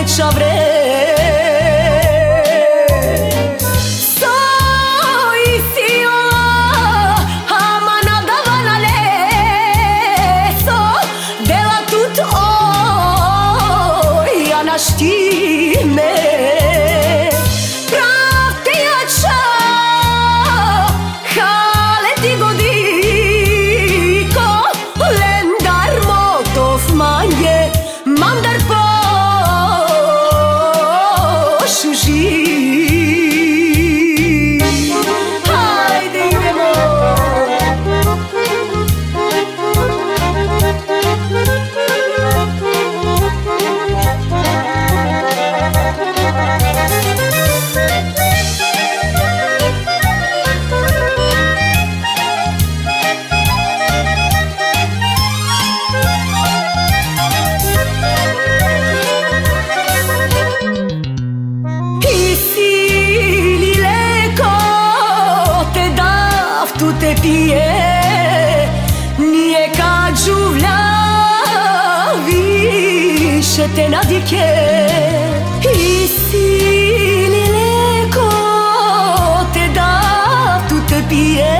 neća vre. Štime pravte jača hale ti godiko lendar motov manje mandar pošu živ. Hajde idemo. Te pije, nije kad žuvlja više te nadike. I sili leko te da tu te pije,